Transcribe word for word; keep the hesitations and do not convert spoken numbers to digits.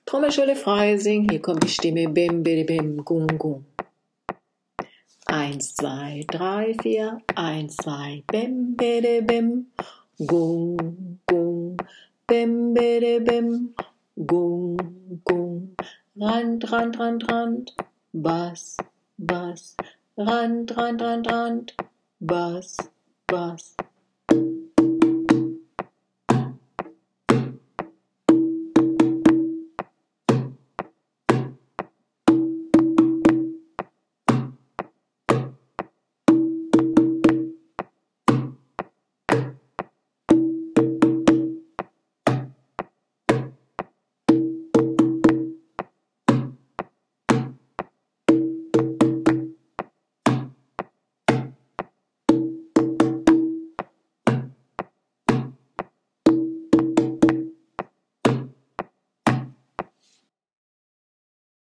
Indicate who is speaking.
Speaker 1: Trommelschule Freising, hier kommt die Stimme Bim, Bidi, Bim, Gung, Gung. Eins, zwei, drei, vier, eins, zwei, Bim, Bidi, Bim, Gung, Gung, Bim, Bidi, Bim, Gung, Gung. Rand, Rand, Rand, Rand, Bass, Bass, Rand, Rand, Rand, Rand, Bass, Bass.